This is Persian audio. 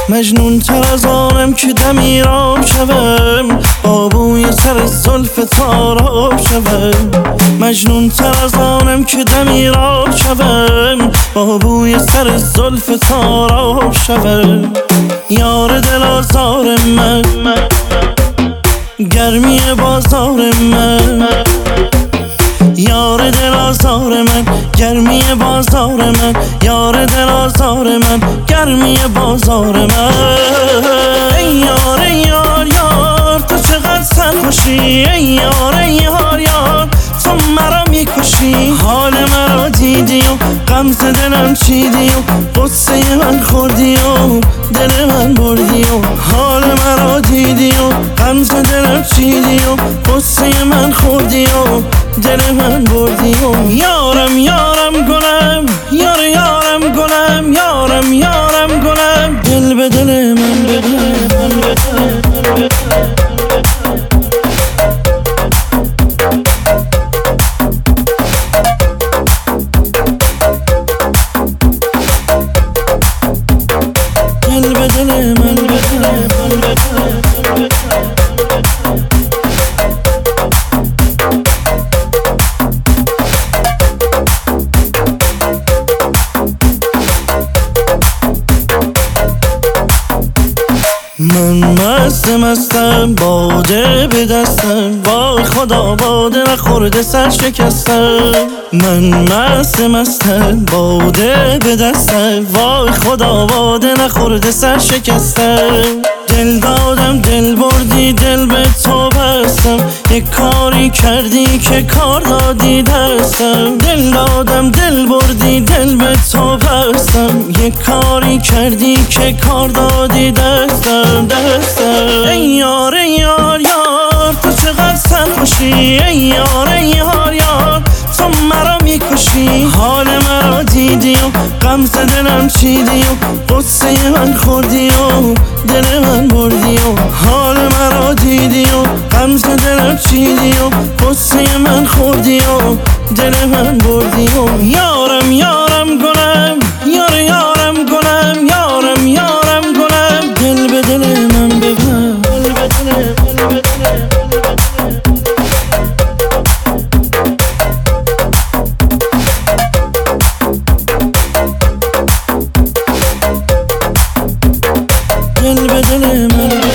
مجنون تر از آنم که دمیراب شوم، با بوی سر زلف تاراب شوم. مجنون تر از آنم که دمیراب شوم، با بوی سر زلف تاراب شوم. یار دل آزار من، گرمی بازار من. یار دل آزار من، گرمی بازار من. یار دل آزار من، گرمی بازار من. ای یار ای یار یار، تو چقدر سرخوشی. ای یار ای یار یار، تو مرا میکشی. حال مرا دیدی و غمزه دلم چیدی و قصه من خوردی و دل من بردی و حال مرا دیدی و غمزه دلم چیدی و قصه من خوردی و دل من بردی و یارم یارم گلم، یار یارم گلم، یارم یارم گلم. دل به دل من بده. دل به دل من بده. من مستم باده به دستم، وای خدا باده نخورده سر شکستم. من مستم باده به دستم، وای خدا باده نخورده سر شکستم. دل دادم دل بردی دل به تو بستم، یک کاری کردی که کار دادی دستم. دل دادم دل بردی دل به تو بستم، یک کاری کردی که کار دادی دستم. ای یار ای یار یار، تو چقدر سرخوشی. ای یار ای یار یار، تو مرا میکشی. حال مرا دیدی و غمزه دلم چیدی و قصه من خوردی و دل من بردی و حال مرا دیدی و غمزه دلم چیدی و قصه من خوردی و دل من بردی و یارم یارم گلم، یار یارم گلم، یارم یارم گلم. دل به دل من ببر. دل به دل من